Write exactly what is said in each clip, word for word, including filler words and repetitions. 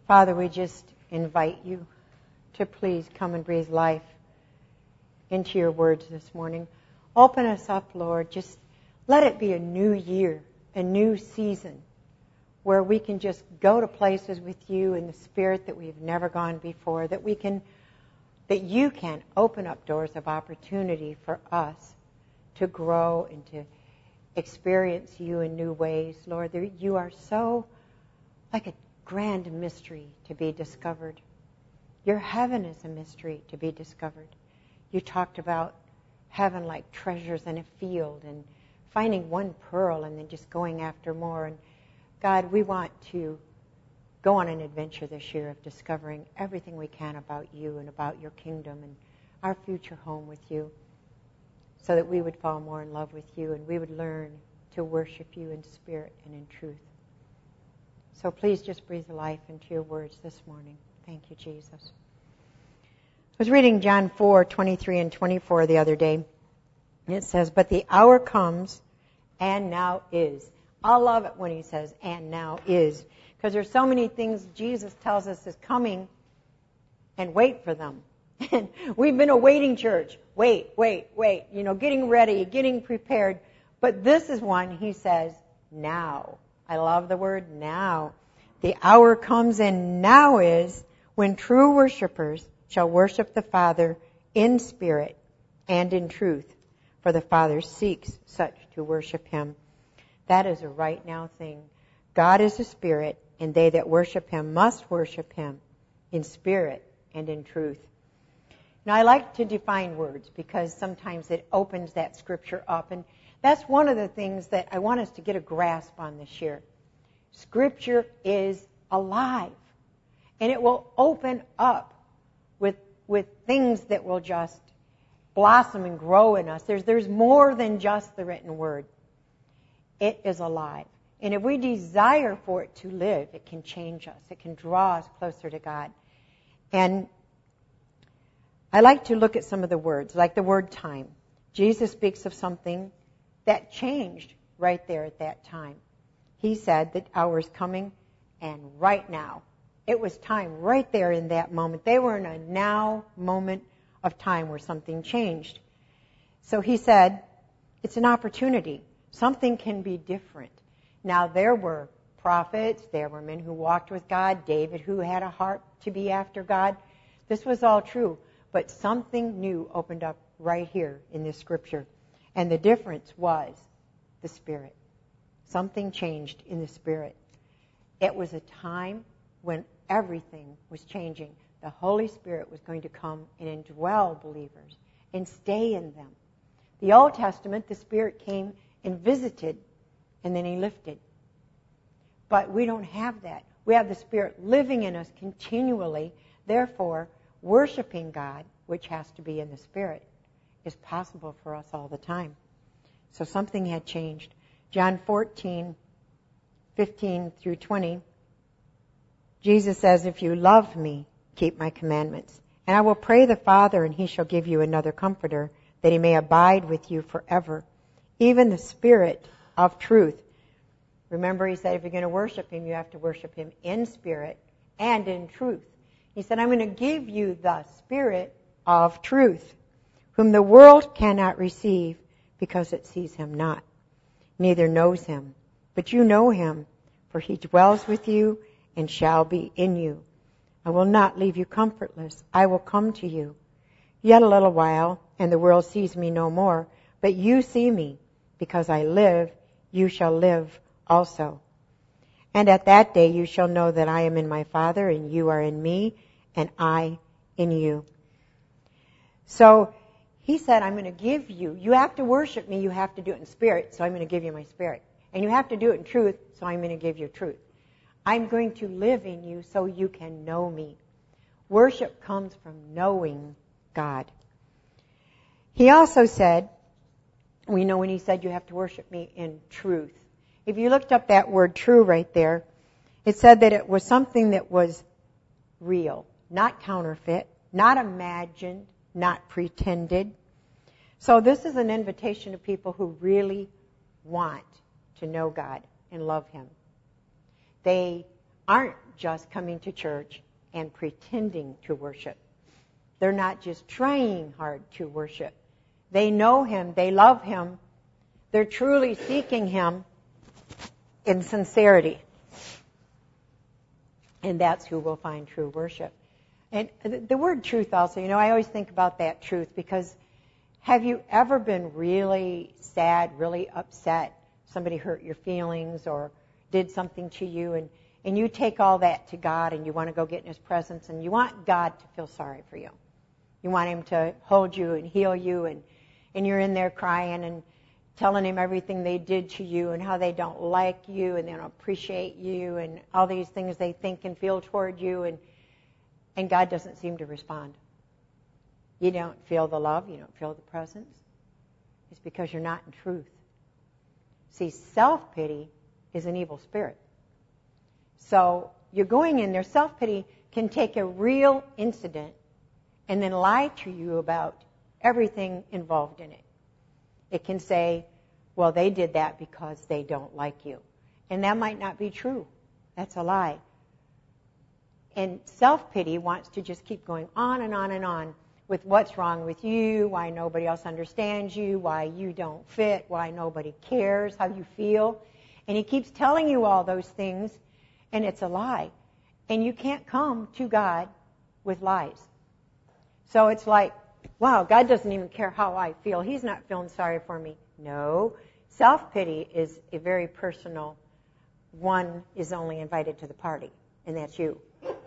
Father, we just invite you to please come and breathe life into your words this morning. Open us up, Lord. Just let it be a new year, a new season, where we can just go to places with you in the Spirit that we've never gone before, that we can, that you can open up doors of opportunity for us to grow and to experience you in new ways. Lord, there, you are so like a grand mystery to be discovered. Your heaven is a mystery to be discovered. You talked about heaven like treasures in a field and finding one pearl and then just going after more. And God, we want to go on an adventure this year of discovering everything we can about you and about your kingdom and our future home with you, so that we would fall more in love with you and we would learn to worship you in spirit and in truth. So please just breathe life into your words this morning. Thank you, Jesus. I was reading John four, twenty-three and twenty-four the other day. And it says, but the hour comes and now is. I love it when he says, and now is. Because there's so many things Jesus tells us is coming, and wait for them. And we've been a waiting church. Wait, wait, wait. You know, getting ready, getting prepared. But this is one, he says, now. I love the word now. The hour comes and now is when true worshipers shall worship the Father in spirit and in truth. For the Father seeks such to worship him. That is a right now thing. God is a spirit, and they that worship him must worship him in spirit and in truth. Now, I like to define words because sometimes it opens that scripture up. And that's one of the things that I want us to get a grasp on this year. Scripture is alive. And it will open up with, with things that will just blossom and grow in us. There's, there's more than just the written word. It is alive. And if we desire for it to live, it can change us. It can draw us closer to God. And I like to look at some of the words, like the word time. Jesus speaks of something that changed right there at that time. He said that hour is coming, and right now. It was time right there in that moment. They were in a now moment of time where something changed. So he said, it's an opportunity. Something can be different. Now, there were prophets, there were men who walked with God, David who had a heart to be after God. This was all true. But something new opened up right here in this scripture. And the difference was the Spirit. Something changed in the Spirit. It was a time when everything was changing. The Holy Spirit was going to come and indwell believers and stay in them. The Old Testament, the Spirit came and visited, and then he lifted. But we don't have that. We have the Spirit living in us continually. Therefore, worshiping God, which has to be in the Spirit, is possible for us all the time. So something had changed. John fourteen, fifteen through twenty, Jesus says, if you love me, keep my commandments. And I will pray the Father, and he shall give you another comforter, that he may abide with you forever, even the Spirit of truth. Remember, he said, if you're going to worship him, you have to worship him in spirit and in truth. He said, I'm going to give you the Spirit of truth, whom the world cannot receive because it sees him not, neither knows him. But you know him, for he dwells with you and shall be in you. I will not leave you comfortless. I will come to you. Yet a little while, and the world sees me no more. But you see me. Because I live, you shall live also. And at that day you shall know that I am in my Father, and you are in me, and I in you. So he said, I'm going to give you, you have to worship me, you have to do it in spirit, so I'm going to give you my spirit. And you have to do it in truth, so I'm going to give you truth. I'm going to live in you so you can know me. Worship comes from knowing God. He also said, we know when he said you have to worship me in truth. If you looked up that word true right there, it said that it was something that was real, not counterfeit, not imagined, not pretended. So this is an invitation to people who really want to know God and love him. They aren't just coming to church and pretending to worship. They're not just trying hard to worship. They know Him. They love Him. They're truly seeking Him in sincerity. And that's who will find true worship. And the word truth also, you know, I always think about that truth, because have you ever been really sad, really upset? Somebody hurt your feelings or did something to you, and, and you take all that to God and you want to go get in His presence, and you want God to feel sorry for you. You want Him to hold you and heal you, and, and you're in there crying and telling Him everything they did to you and how they don't like you and they don't appreciate you and all these things they think and feel toward you, and and God doesn't seem to respond. You don't feel the love, you don't feel the presence. It's because you're not in truth. See, self-pity is an evil spirit. So you're going in there, self-pity can take a real incident and then lie to you about everything involved in it. It can say, well, they did that because they don't like you. And that might not be true. That's a lie. And self-pity wants to just keep going on and on and on with what's wrong with you, why nobody else understands you, why you don't fit, why nobody cares how you feel. And he keeps telling you all those things, and it's a lie. And you can't come to God with lies. So it's like, wow, God doesn't even care how I feel. He's not feeling sorry for me. No. Self-pity is a very personal one, is only invited to the party, and that's you.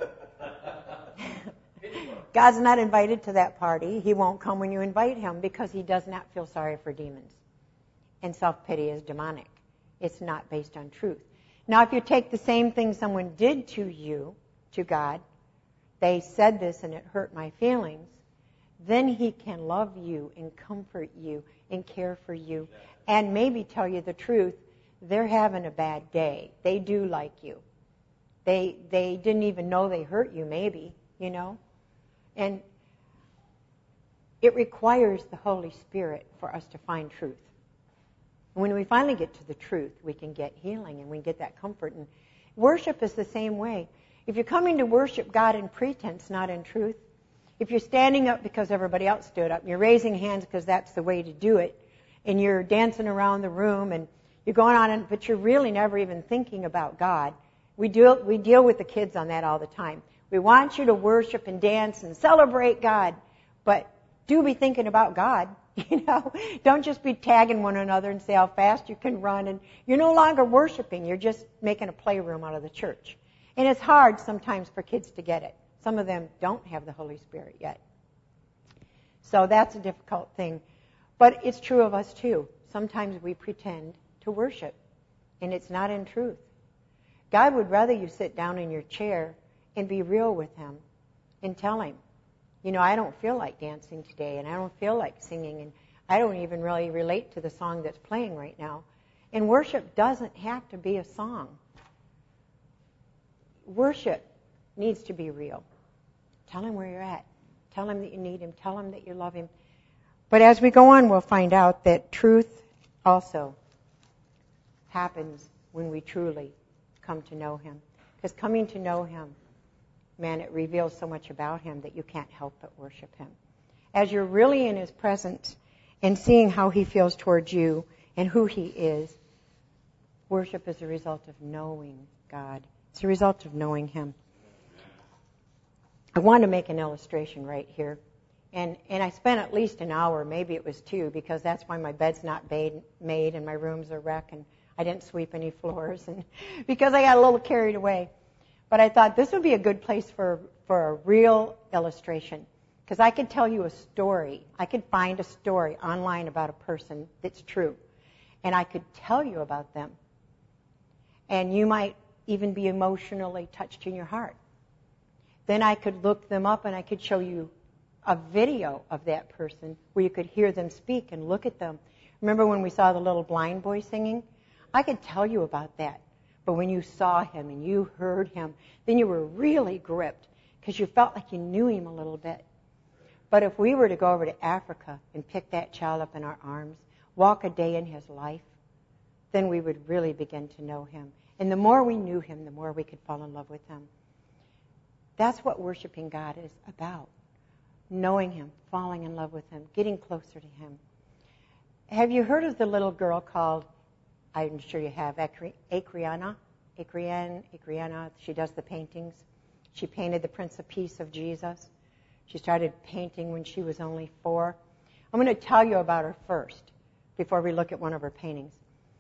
God's not invited to that party. He won't come when you invite Him, because He does not feel sorry for demons. And self-pity is demonic. It's not based on truth. Now, if you take the same thing someone did to you, to God, they said this and it hurt my feelings, then He can love you and comfort you and care for you and maybe tell you the truth. They're having a bad day. They do like you. They they didn't even know they hurt you, maybe, you know. And it requires the Holy Spirit for us to find truth. When we finally get to the truth, we can get healing and we get that comfort. And worship is the same way. If you're coming to worship God in pretense, not in truth, if you're standing up because everybody else stood up, and you're raising hands because that's the way to do it, and you're dancing around the room, and you're going on, and, but you're really never even thinking about God. We deal, we deal with the kids on that all the time. We want you to worship and dance and celebrate God, but do be thinking about God. You know, don't just be tagging one another and say how fast you can run, and you're no longer worshiping. You're just making a playroom out of the church. And it's hard sometimes for kids to get it. Some of them don't have the Holy Spirit yet. So that's a difficult thing. But it's true of us too. Sometimes we pretend to worship, and it's not in truth. God would rather you sit down in your chair and be real with Him and tell Him, you know, I don't feel like dancing today, and I don't feel like singing, and I don't even really relate to the song that's playing right now. And worship doesn't have to be a song. Worship needs to be real. Tell Him where you're at. Tell Him that you need Him. Tell Him that you love Him. But as we go on, we'll find out that truth also happens when we truly come to know Him. Because coming to know Him, man, it reveals so much about Him that you can't help but worship Him. As you're really in His presence and seeing how He feels towards you and who He is, worship is a result of knowing God. It's a result of knowing Him. I want to make an illustration right here. And and I spent at least an hour, maybe it was two, because that's why my bed's not made, made and my room's a wreck, and I didn't sweep any floors, and because I got a little carried away. But I thought this would be a good place for, for a real illustration, because I could tell you a story. I could find a story online about a person that's true, and I could tell you about them. And you might even be emotionally touched in your heart. Then I could look them up and I could show you a video of that person where you could hear them speak and look at them. Remember when we saw the little blind boy singing? I could tell you about that. But when you saw him and you heard him, then you were really gripped because you felt like you knew him a little bit. But if we were to go over to Africa and pick that child up in our arms, walk a day in his life, then we would really begin to know him. And the more we knew him, the more we could fall in love with him. That's what worshiping God is about. Knowing him, falling in love with him, getting closer to him. Have you heard of the little girl called, I'm sure you have, Acriana? Acriana, Acriana, she does the paintings. She painted the Prince of Peace of Jesus. She started painting when she was only four. I'm going to tell you about her first, before we look at one of her paintings.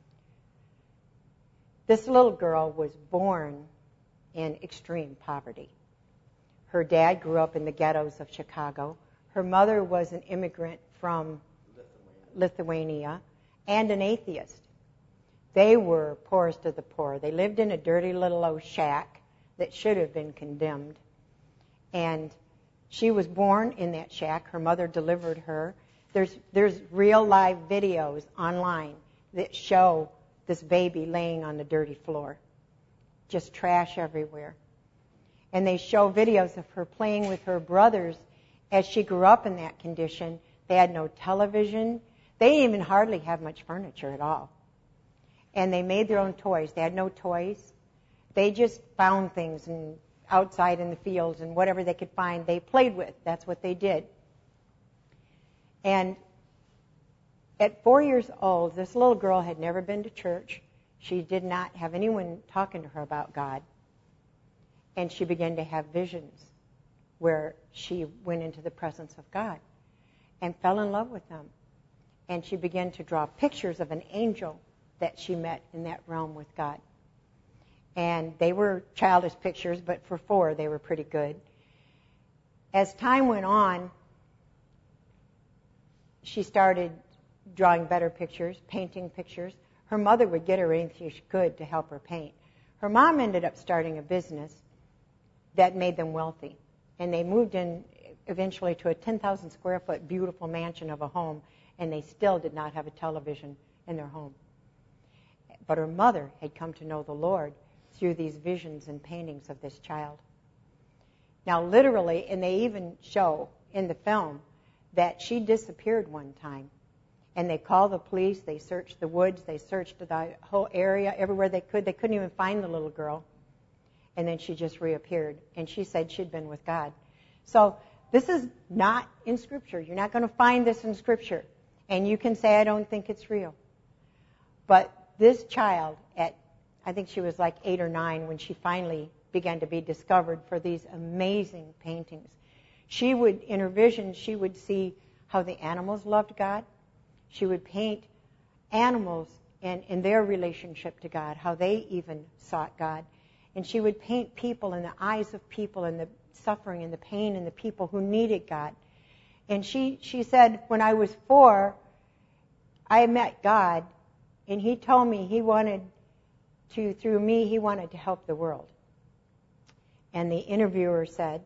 This little girl was born in extreme poverty. Her dad grew up in the ghettos of Chicago. Her mother was an immigrant from Lithuania and an atheist. They were poorest of the poor. They lived in a dirty little old shack that should have been condemned. And she was born in that shack. Her mother delivered her. There's, there's real live videos online that show this baby laying on the dirty floor. Just trash everywhere. And they show videos of her playing with her brothers as she grew up in that condition. They had no television. They didn't even hardly have much furniture at all. And they made their own toys. They had no toys. They just found things and outside in the fields and whatever they could find, they played with. That's what they did. And at four years old, this little girl had never been to church. She did not have anyone talking to her about God. And she began to have visions where she went into the presence of God and fell in love with them. And she began to draw pictures of an angel that she met in that realm with God. And they were childish pictures, but for four, they were pretty good. As time went on, she started drawing better pictures, painting pictures. Her mother would get her anything she could to help her paint. Her mom ended up starting a business that made them wealthy. And they moved in eventually to a ten thousand square foot beautiful mansion of a home, and they still did not have a television in their home. But her mother had come to know the Lord through these visions and paintings of this child. Now, literally, and they even show in the film that she disappeared one time. And they called the police, they searched the woods, they searched the whole area, everywhere they could. They couldn't even find the little girl. And then she just reappeared. And she said she'd been with God. So this is not in Scripture. You're not going to find this in Scripture. And you can say, I don't think it's real. But this child, at I think she was like eight or nine when she finally began to be discovered for these amazing paintings. She would, in her vision, she would see how the animals loved God. She would paint animals and in their relationship to God, how they even sought God. And she would paint people in the eyes of people and the suffering and the pain and the people who needed God. And she, she said, when I was four, I met God, and he told me he wanted to, through me, he wanted to help the world. And the interviewer said,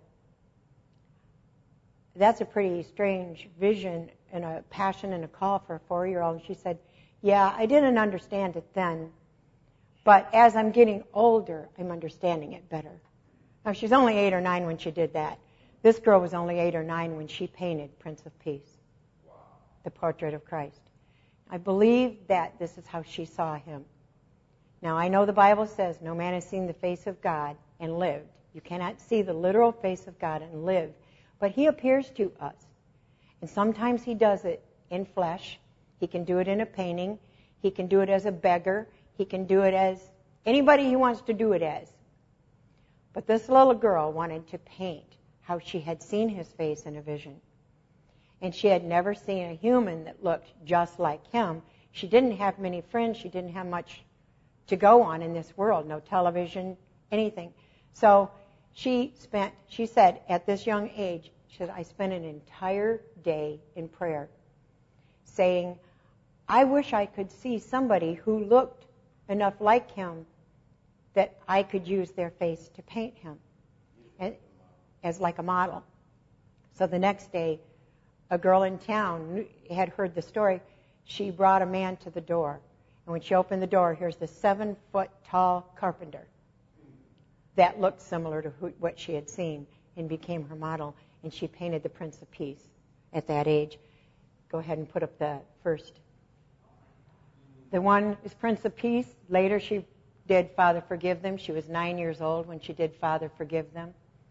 that's a pretty strange vision and a passion and a call for a four-year-old. And she said, yeah, I didn't understand it then, but as I'm getting older, I'm understanding it better. Now, she's only eight or nine when she did that. This girl was only eight or nine when she painted Prince of Peace, wow, the portrait of Christ. I believe that this is how she saw him. Now, I know the Bible says no man has seen the face of God and lived. You cannot see the literal face of God and live. But he appears to us. And sometimes he does it in flesh. He can do it in a painting. He can do it as a beggar. He can do it as anybody he wants to do it as. But this little girl wanted to paint how she had seen his face in a vision. And she had never seen a human that looked just like him. She didn't have many friends. She didn't have much to go on in this world. No television, anything. So she spent, she said, at this young age, she said, I spent an entire day in prayer saying, I wish I could see somebody who looked enough like him that I could use their face to paint him and, as like a model. So the next day, a girl in town had heard the story. She brought a man to the door. And when she opened the door, here's the seven-foot-tall carpenter that looked similar to who, what she had seen and became her model. And she painted the Prince of Peace at that age. Go ahead and put up the first. The one is Prince of Peace. Later she did Father Forgive Them. She was nine years old when she did Father Forgive Them.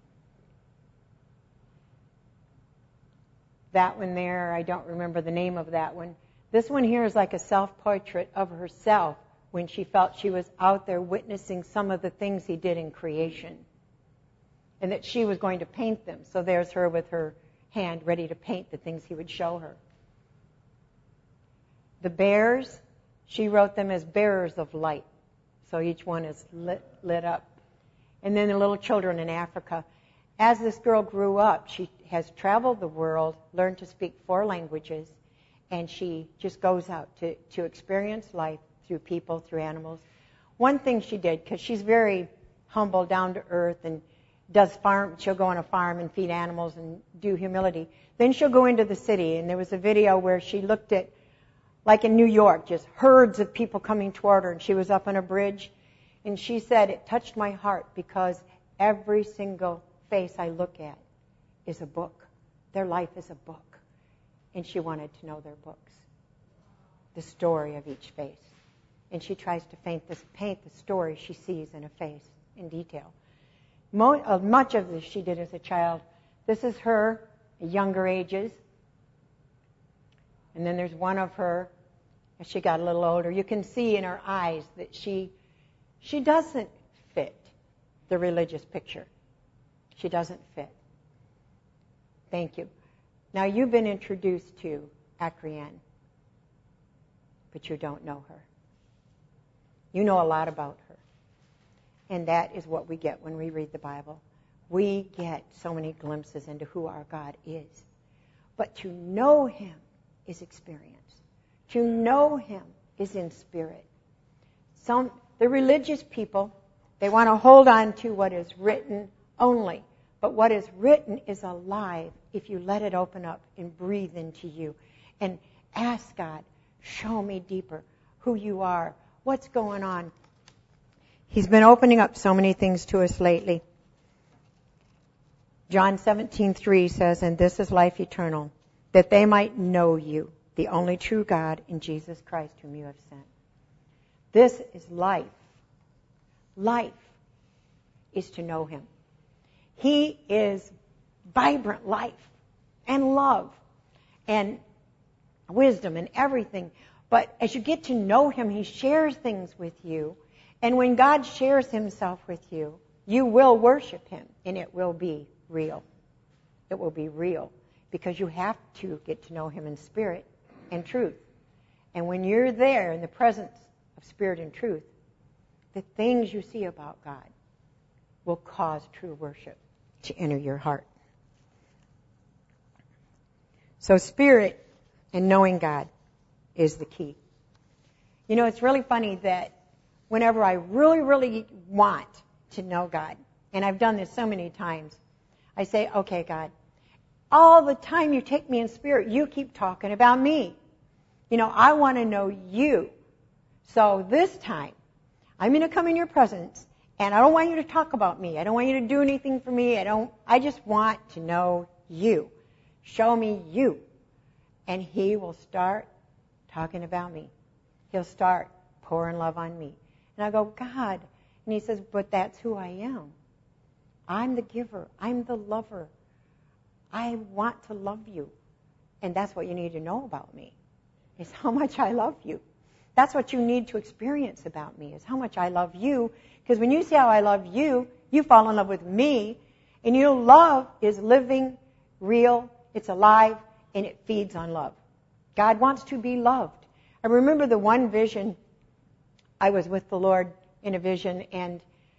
That one there, I don't remember the name of that one. This one here is like a self-portrait of herself when she felt she was out there witnessing some of the things he did in creation. And that she was going to paint them. So there's her with her hand ready to paint the things he would show her. The bears, she wrote them as bearers of light. So each one is lit, lit up. And then the little children in Africa. As this girl grew up, she has traveled the world, learned to speak four languages, and she just goes out to, to experience life through people, through animals. One thing she did, because she's very humble, down to earth, and does farm, she'll go on a farm and feed animals and do humility. Then she'll go into the city, and there was a video where she looked at, like in New York, just herds of people coming toward her, and she was up on a bridge, and she said, it touched my heart because every single face I look at is a book. Their life is a book. And she wanted to know their books, the story of each face. And she tries to paint, this, paint the story she sees in a face in detail. Mo- uh, much of this she did as a child. This is her at younger ages. And then there's one of her as she got a little older. You can see in her eyes that she she doesn't fit the religious picture. She doesn't fit. Thank you. Now you've been introduced to Akrian, but you don't know her. You know a lot about her. And that is what we get when we read the Bible. We get so many glimpses into who our God is. But to know him is experience. To know him is in spirit. Some the religious people, they want to hold on to what is written only. But what is written is alive if you let it open up and breathe into you. And ask God, show me deeper who you are, what's going on. He's been opening up so many things to us lately. John seventeen three says, and this is life eternal, that they might know you, the only true God, in Jesus Christ whom you have sent. This is life. Life is to know him. He is vibrant life and love and wisdom and everything. But as you get to know him, he shares things with you. And when God shares himself with you, you will worship him, and it will be real. It will be real because you have to get to know him in spirit and truth. And when you're there in the presence of spirit and truth, the things you see about God will cause true worship to enter your heart. So spirit and knowing God is the key. You know, it's really funny that whenever I really, really want to know God, and I've done this so many times, I say, okay, God, all the time you take me in spirit, you keep talking about me. You know, I want to know you. So this time, I'm going to come in your presence, and I don't want you to talk about me. I don't want you to do anything for me. I don't. I just want to know you. Show me you. And he will start talking about me. He'll start pouring love on me. And I go, God. And he says, but that's who I am. I'm the giver. I'm the lover. I want to love you. And that's what you need to know about me, is how much I love you. That's what you need to experience about me, is how much I love you. Because when you see how I love you, you fall in love with me. And you know, love is living, real, it's alive, and it feeds on love. God wants to be loved. I remember the one vision, I was with the Lord in a vision, and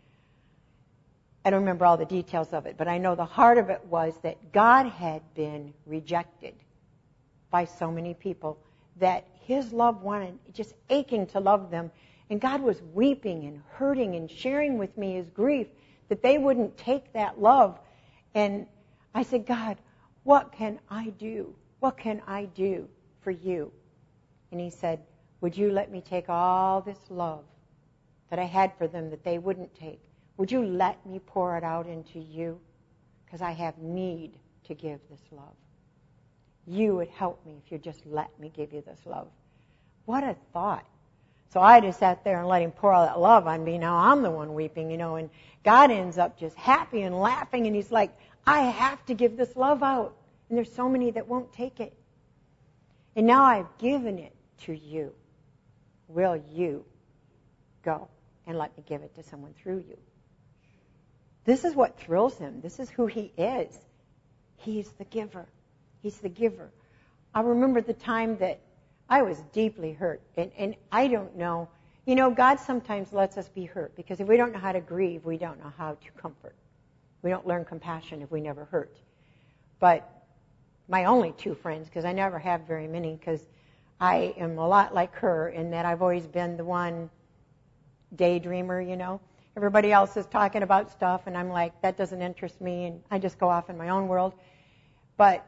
I don't remember all the details of it, but I know the heart of it was that God had been rejected by so many people that his love wanted, just aching to love them. And God was weeping and hurting and sharing with me his grief that they wouldn't take that love. And I said, God, what can I do? What can I do for you? And he said, would you let me take all this love that I had for them that they wouldn't take? Would you let me pour it out into you? Because I have need to give this love. You would help me if you just let me give you this love. What a thought. So I just sat there and let him pour all that love on me. Now I'm the one weeping, you know, and God ends up just happy and laughing, and he's like, I have to give this love out. And there's so many that won't take it. And now I've given it to you. Will you go and let me give it to someone through you? This is what thrills him. This is who he is. He's the giver. He's the giver. I remember the time that I was deeply hurt. And, and I don't know. You know, God sometimes lets us be hurt because if we don't know how to grieve, we don't know how to comfort. We don't learn compassion if we never hurt. But my only two friends, because I never have very many, because I am a lot like her in that I've always been the one daydreamer, you know. Everybody else is talking about stuff, and I'm like, that doesn't interest me, and I just go off in my own world. But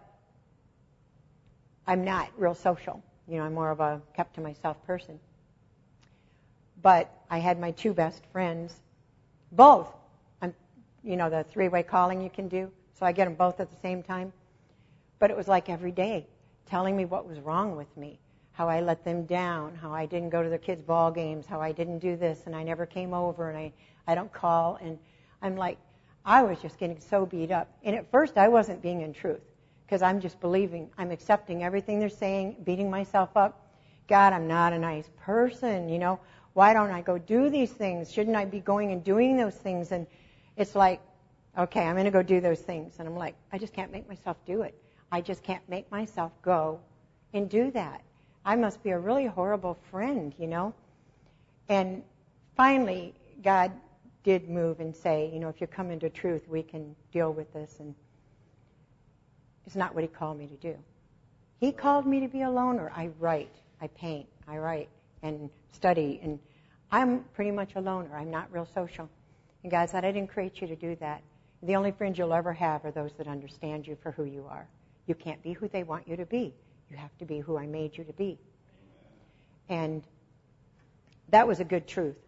I'm not real social. You know, I'm more of a kept-to-myself person. But I had my two best friends, both. I'm, you know, the three-way calling you can do, so I get them both at the same time. But it was like every day, telling me what was wrong with me, how I let them down, how I didn't go to their kids' ball games, how I didn't do this, and I never came over, and I, I don't call. And I'm like, I was just getting so beat up. And at first, I wasn't being in truth, because I'm just believing, I'm accepting everything they're saying, beating myself up. God, I'm not a nice person, you know. Why don't I go do these things? Shouldn't I be going and doing those things? And it's like, okay, I'm going to go do those things. And I'm like, I just can't make myself do it. I just can't make myself go and do that. I must be a really horrible friend, you know. And finally, God did move and say, you know, if you come into truth, we can deal with this. And it's not what he called me to do. He called me to be a loner. I write, I paint, I write and study. And I'm pretty much a loner. I'm not real social. And God said, I didn't create you to do that. The only friends you'll ever have are those that understand you for who you are. You can't be who they want you to be. You have to be who I made you to be. And that was a good truth.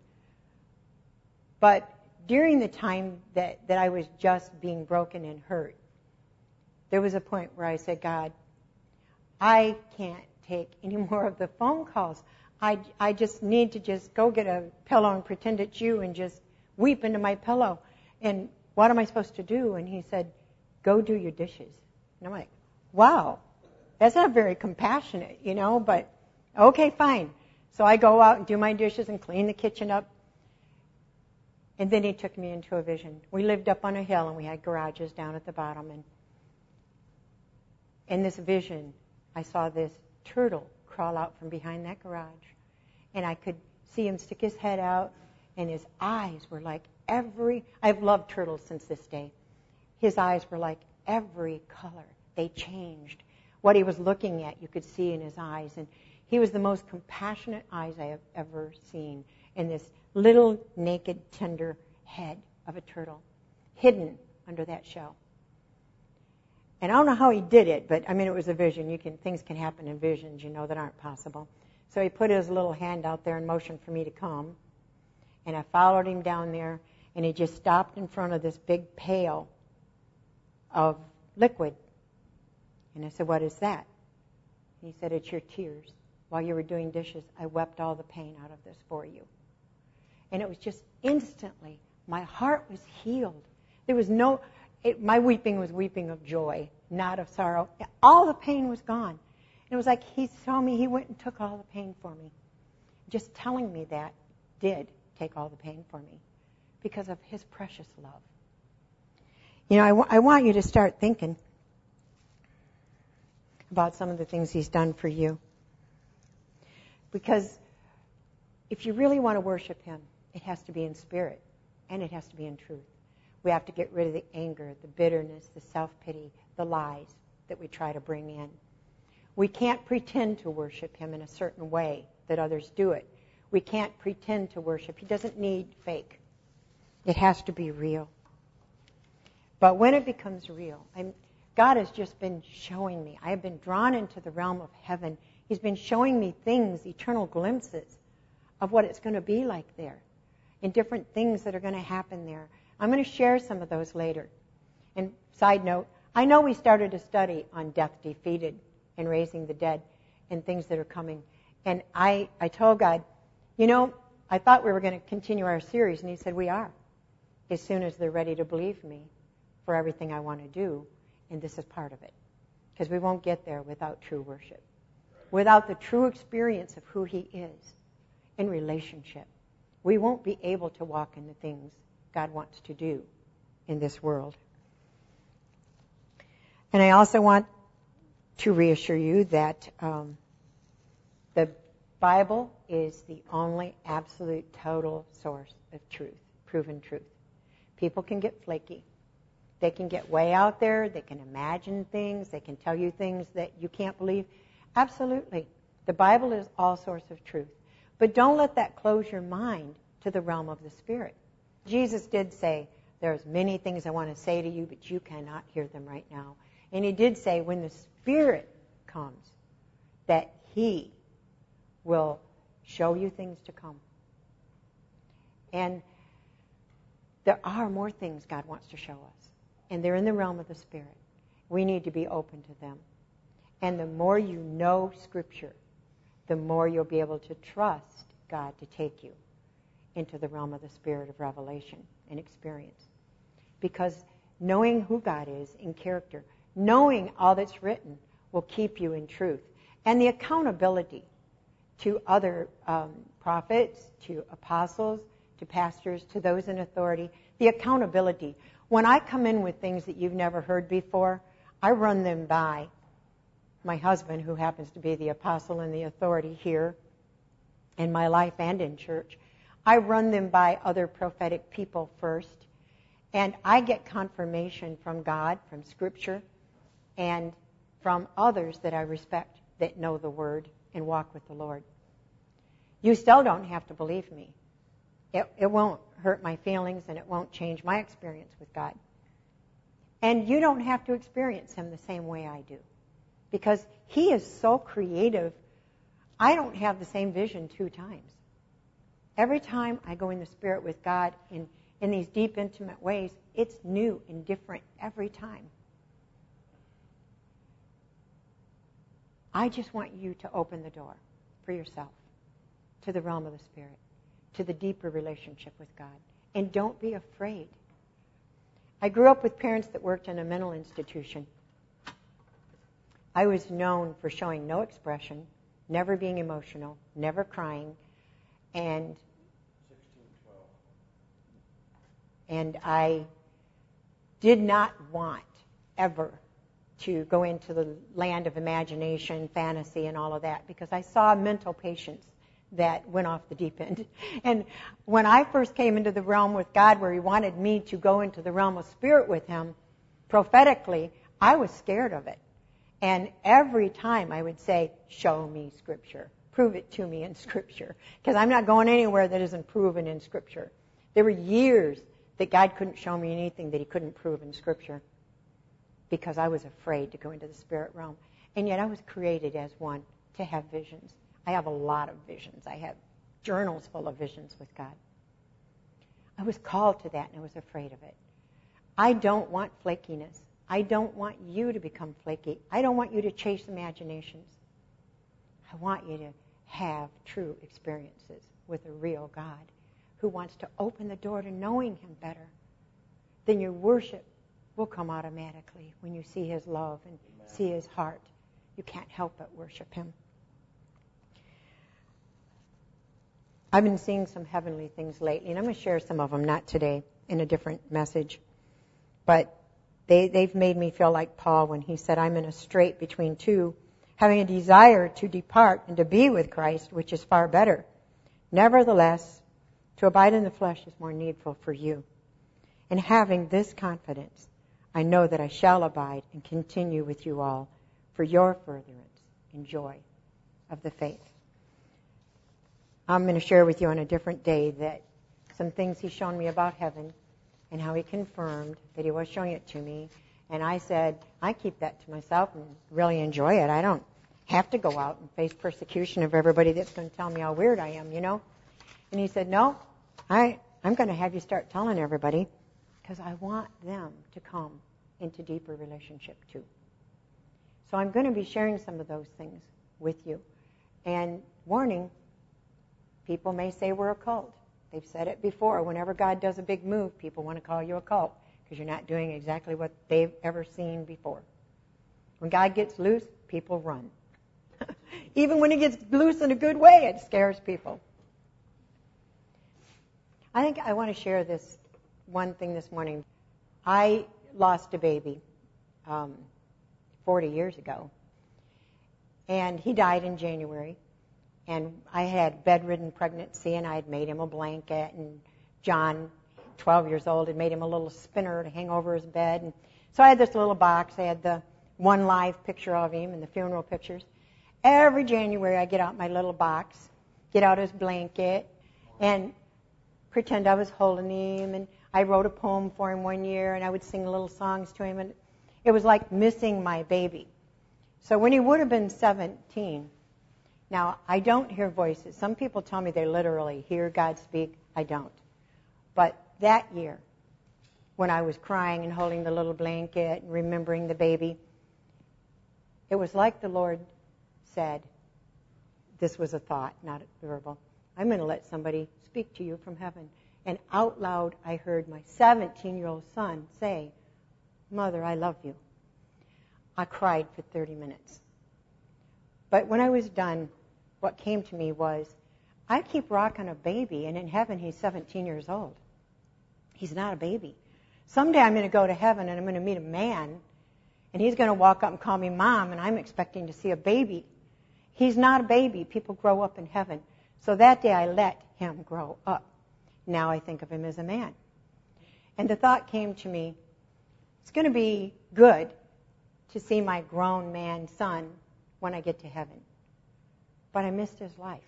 But during the time that, that I was just being broken and hurt, there was a point where I said, God, I can't take any more of the phone calls. I, I just need to just go get a pillow and pretend it's you and just weep into my pillow. And what am I supposed to do? And he said, go do your dishes. And I'm like, wow, that's not very compassionate, you know, but okay, fine. So I go out and do my dishes and clean the kitchen up. And then he took me into a vision. We lived up on a hill and we had garages down at the bottom. And in this vision, I saw this turtle crawl out from behind that garage. And I could see him stick his head out, and his eyes were like every... I've loved turtles since this day. His eyes were like every color. They changed. What he was looking at, you could see in his eyes. And he was the most compassionate eyes I have ever seen. And this little, naked, tender head of a turtle hidden under that shell. And I don't know how he did it, but I mean, it was a vision. You can things can happen in visions, you know, that aren't possible. So he put his little hand out there and motioned for me to come. And I followed him down there, and he just stopped in front of this big pail of liquid. And I said, what is that? He said, it's your tears. While you were doing dishes, I wept all the pain out of this for you. And it was just instantly, my heart was healed. There was no, it, my weeping was weeping of joy, not of sorrow. All the pain was gone. And it was like he saw me, he went and took all the pain for me. Just telling me that did take all the pain for me because of his precious love. You know, I, w- I want you to start thinking about some of the things he's done for you. Because if you really want to worship him, it has to be in spirit and it has to be in truth. We have to get rid of the anger, the bitterness, the self-pity, the lies that we try to bring in. We can't pretend to worship him in a certain way that others do it. We can't pretend to worship. He doesn't need fake. It has to be real. But when it becomes real, I'm, God has just been showing me. I have been drawn into the realm of heaven. He's been showing me things, eternal glimpses of what it's going to be like there and different things that are going to happen there. I'm going to share some of those later. And side note, I know we started a study on death defeated and raising the dead and things that are coming. And I, I told God, You know, I thought we were going to continue our series, and he said, we are, as soon as they're ready to believe me for everything I want to do, and this is part of it. Because we won't get there without true worship, without the true experience of who he is in relationship. We won't be able to walk in the things God wants to do in this world. And I also want to reassure you that um, the Bible is the only absolute total source of truth, proven truth. People can get flaky. They can get way out there. They can imagine things. They can tell you things that you can't believe. Absolutely. The Bible is all source of truth. But don't let that close your mind to the realm of the Spirit. Jesus did say, there's many things I want to say to you, but you cannot hear them right now. And he did say, when the Spirit comes, that he will show you things to come. And there are more things God wants to show us. And they're in the realm of the Spirit. We need to be open to them. And the more you know Scripture, the more you'll be able to trust God to take you into the realm of the Spirit of revelation and experience. Because knowing who God is in character, knowing all that's written, will keep you in truth. And the accountability to other um, prophets, to apostles, to pastors, to those in authority, the accountability. When I come in with things that you've never heard before, I run them by my husband, who happens to be the apostle and the authority here in my life and in church. I run them by other prophetic people first, and I get confirmation from God, from Scripture, and from others that I respect that know the Word and walk with the Lord. You still don't have to believe me. It, it won't hurt my feelings, and it won't change my experience with God. And you don't have to experience Him the same way I do, because He is so creative. I don't have the same vision two times. Every time I go in the Spirit with God in, in these deep, intimate ways, it's new and different every time. I just want you to open the door for yourself to the realm of the Spirit, to the deeper relationship with God. And don't be afraid. I grew up with parents that worked in a mental institution. I was known for showing no expression, never being emotional, never crying, and and I did not want ever to go into the land of imagination, fantasy, and all of that, because I saw mental patients that went off the deep end. And when I first came into the realm with God, where He wanted me to go into the realm of Spirit with Him, prophetically, I was scared of it. And every time I would say, show me Scripture. Prove it to me in Scripture. Because I'm not going anywhere that isn't proven in Scripture. There were years that God couldn't show me anything that He couldn't prove in Scripture, because I was afraid to go into the spirit realm. And yet I was created as one to have visions. I have a lot of visions. I have journals full of visions with God. I was called to that, and I was afraid of it. I don't want flakiness. I don't want you to become flaky. I don't want you to chase imaginations. I want you to have true experiences with a real God who wants to open the door to knowing Him better. Then your worship will come automatically when you see His love and Amen. See His heart. You can't help but worship Him. I've been seeing some heavenly things lately, and I'm going to share some of them, not today, in a different message. But they, they've made me feel like Paul when he said, I'm in a strait between two, having a desire to depart and to be with Christ, which is far better. Nevertheless, to abide in the flesh is more needful for you. And having this confidence, I know that I shall abide and continue with you all for your furtherance and joy of the faith. I'm going to share with you on a different day that some things He's shown me about heaven and how He confirmed that He was showing it to me. And I said, I keep that to myself and really enjoy it. I don't have to go out and face persecution of everybody that's going to tell me how weird I am, you know. And He said, no, I, I'm going to have you start telling everybody, because I want them to come into deeper relationship too. So I'm going to be sharing some of those things with you. And warning, People may say we're a cult. They've said it before. Whenever God does a big move, people want to call you a cult because you're not doing exactly what they've ever seen before. When God gets loose, people run. Even when he gets loose in a good way, it scares people. I think I want to share this one thing this morning. I lost a baby um, forty years ago, and he died in January. And I had bedridden pregnancy, and I had made him a blanket, and John, twelve years old, had made him a little spinner to hang over his bed. And so I had this little box. I had the one live picture of him and the funeral pictures. Every January, I get out my little box, get out his blanket, and pretend I was holding him. And I wrote a poem for him one year, and I would sing little songs to him. And it was like missing my baby. So when he would have been seventeen, now, I don't hear voices. Some people tell me they literally hear God speak. I don't. But that year, when I was crying and holding the little blanket and remembering the baby, it was like the Lord said, this was a thought, not verbal, I'm going to let somebody speak to you from heaven. And out loud, I heard my seventeen-year-old son say, Mother, I love you. I cried for thirty minutes. But when I was done, what came to me was, I keep rocking a baby, and in heaven he's seventeen years old. He's not a baby. Someday I'm going to go to heaven, and I'm going to meet a man, and he's going to walk up and call me Mom, and I'm expecting to see a baby. He's not a baby. People grow up in heaven. So that day I let him grow up. Now I think of him as a man. And the thought came to me, it's going to be good to see my grown man son when I get to heaven. But I missed his life.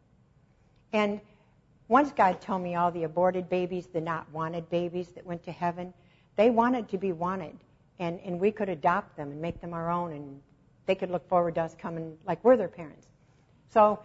And once God told me all the aborted babies, the not wanted babies that went to heaven, they wanted to be wanted. And, and we could adopt them and make them our own, and they could look forward to us coming like we're their parents. So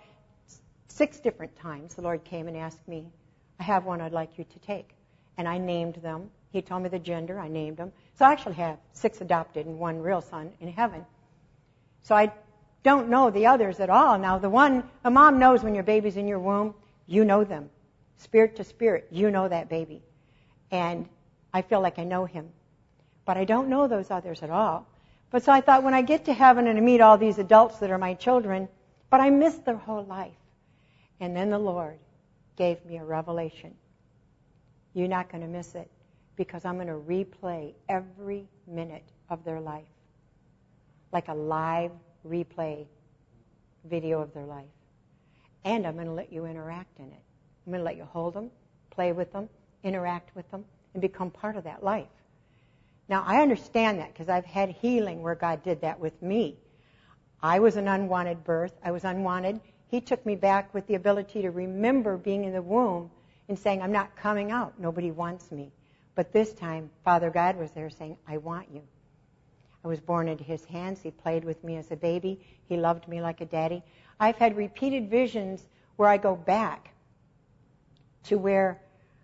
six different times the Lord came and asked me, I have one I'd like you to take. And I named them. He told me the gender. I named them. So I actually have six adopted and one real son in heaven. So I don't know the others at all. Now, the one, a mom knows when your baby's in your womb, you know them. Spirit to spirit, you know that baby. And I feel like I know him. But I don't know those others at all. But so I thought, when I get to heaven and I meet all these adults that are my children, but I missed their whole life. And then the Lord gave me a revelation. You're not going to miss it, because I'm going to replay every minute of their life, like a live replay video of their life. And I'm going to let you interact in it. I'm going to let you hold them, play with them, interact with them, and become part of that life. Now, I understand that because I've had healing where God did that with me. I was an unwanted birth. I was unwanted. He took me back with the ability to remember being in the womb and saying, I'm not coming out. Nobody wants me. But this time, Father God was there saying, I want you. I was born into his hands. He played with me as a baby. He loved me like a daddy. I've had repeated visions where I go back to where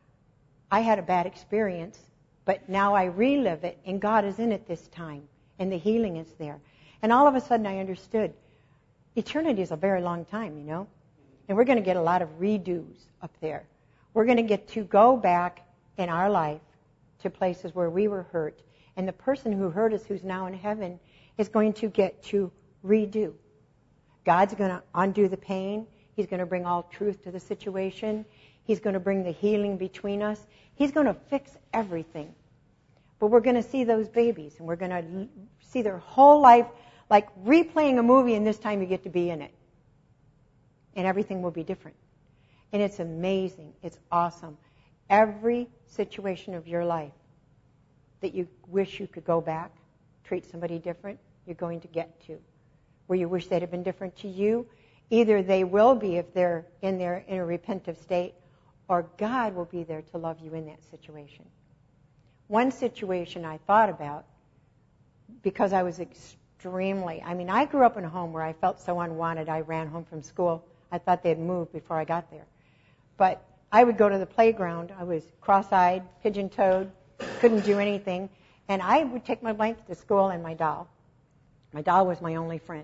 I had a bad experience, but now I relive it, and God is in it this time, and the healing is there. And all of a sudden I understood, eternity is a very long time, you know, and we're going to get a lot of redos up there. We're going to get to go back in our life to places where we were hurt. And the person who hurt us, who's now in heaven, is going to get to redo. God's going to undo the pain. He's going to bring all truth to the situation. He's going to bring the healing between us. He's going to fix everything. But we're going to see those babies, and we're going to see their whole life like replaying a movie, and this time you get to be in it. And everything will be different. And it's amazing. It's awesome. Every situation of your life that you wish you could go back, treat somebody different, you're going to get to. Where you wish they'd have been different to you, either they will be if they're in their in a repentant state, or God will be there to love you in that situation. One situation I thought about, because I was extremely, I mean, I grew up in a home where I felt so unwanted, I ran home from school. I thought they'd moved before I got there. But I would go to the playground. I was cross-eyed, pigeon-toed, couldn't do anything. And I would take my blanket to school and my doll. My doll was my only friend.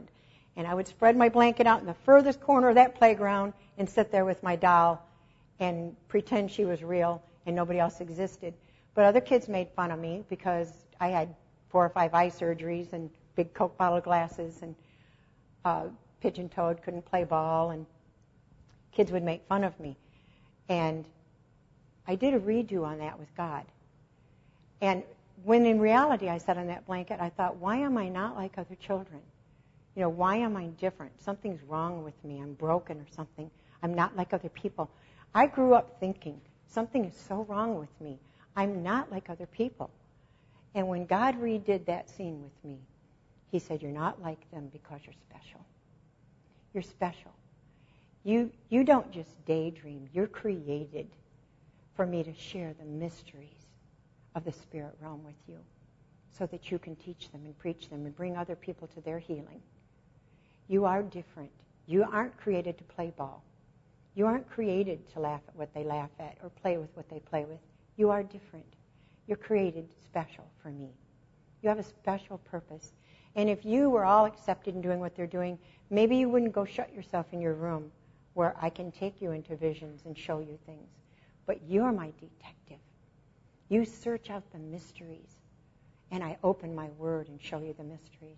And I would spread my blanket out in the furthest corner of that playground and sit there with my doll and pretend she was real and nobody else existed. But other kids made fun of me because I had four or five eye surgeries and big Coke bottle glasses and uh, pigeon-toed, couldn't play ball, and kids would make fun of me. And I did a redo on that with God. And when in reality I sat on that blanket, I thought, why am I not like other children? You know, why am I different? Something's wrong with me. I'm broken or something. I'm not like other people. I grew up thinking, something is so wrong with me. I'm not like other people. And when God redid that scene with me, he said, you're not like them because you're special. You're special. You, you don't just daydream. You're created for me to share the mysteries of the spirit realm with you so that you can teach them and preach them and bring other people to their healing. You are different. You aren't created to play ball. You aren't created to laugh at what they laugh at or play with what they play with. You are different. You're created special for me. You have a special purpose. And if you were all accepted in doing what they're doing, maybe you wouldn't go shut yourself in your room where I can take you into visions and show you things. But you're my detective. You search out the mysteries, and I open my word and show you the mysteries.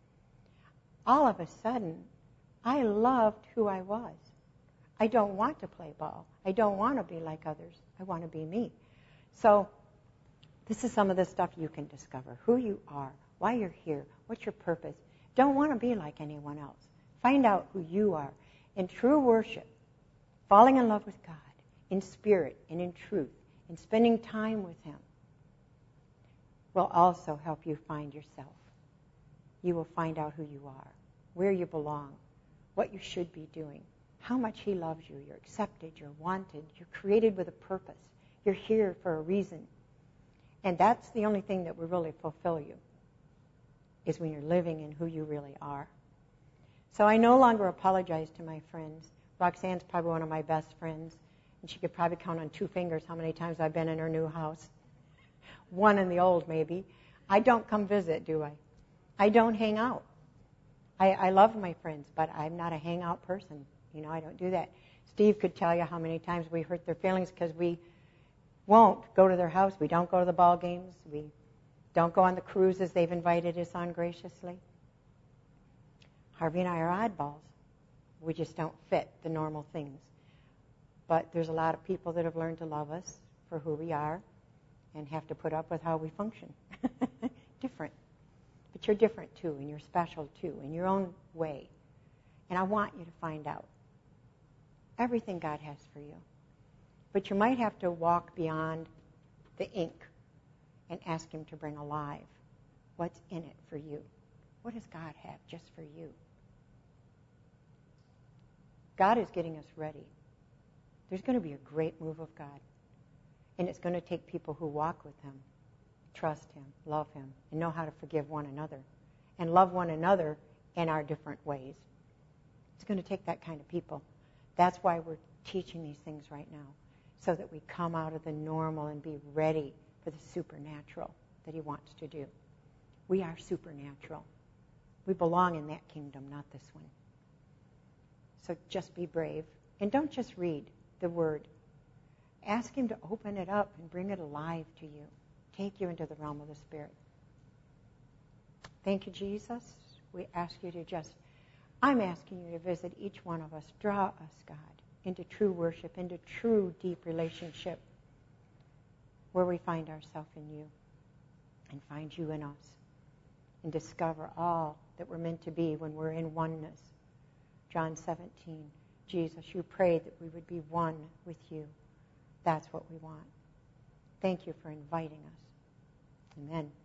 All of a sudden, I loved who I was. I don't want to play ball. I don't want to be like others. I want to be me. So this is some of the stuff you can discover. Who you are, why you're here, what's your purpose. Don't want to be like anyone else. Find out who you are. In true worship, falling in love with God, in spirit and in truth, and spending time with him will also help you find yourself. You will find out who you are, where you belong, what you should be doing, how much he loves you. You're accepted, you're wanted, you're created with a purpose. You're here for a reason. And that's the only thing that will really fulfill you, is when you're living in who you really are. So I no longer apologize to my friends. Roxanne's probably one of my best friends, and she could probably count on two fingers how many times I've been in her new house. One in the old, maybe. I don't come visit, do I? I don't hang out. I, I love my friends, but I'm not a hangout person. You know, I don't do that. Steve could tell you how many times we hurt their feelings because we won't go to their house. We don't go to the ball games. We don't go on the cruises they've invited us on graciously. Harvey and I are oddballs. We just don't fit the normal things. But there's a lot of people that have learned to love us for who we are and have to put up with how we function. Different. But you're different too, and you're special too, in your own way. And I want you to find out everything God has for you. But you might have to walk beyond the ink and ask him to bring alive what's in it for you. What does God have just for you? God is getting us ready. There's going to be a great move of God. And it's going to take people who walk with him, trust him, love him, and know how to forgive one another. And love one another in our different ways. It's going to take that kind of people. That's why we're teaching these things right now, so that we come out of the normal and be ready for the supernatural that he wants to do. We are supernatural. We belong in that kingdom, not this one. So just be brave. And don't just read the word. Ask him to open it up and bring it alive to you. Take you into the realm of the Spirit. Thank you, Jesus. We ask you to just, I'm asking you to visit each one of us. Draw us, God, into true worship, into true deep relationship where we find ourselves in you and find you in us and discover all that we're meant to be when we're in oneness. John seventeen, Jesus, you prayed that we would be one with you. That's what we want. Thank you for inviting us. Amen.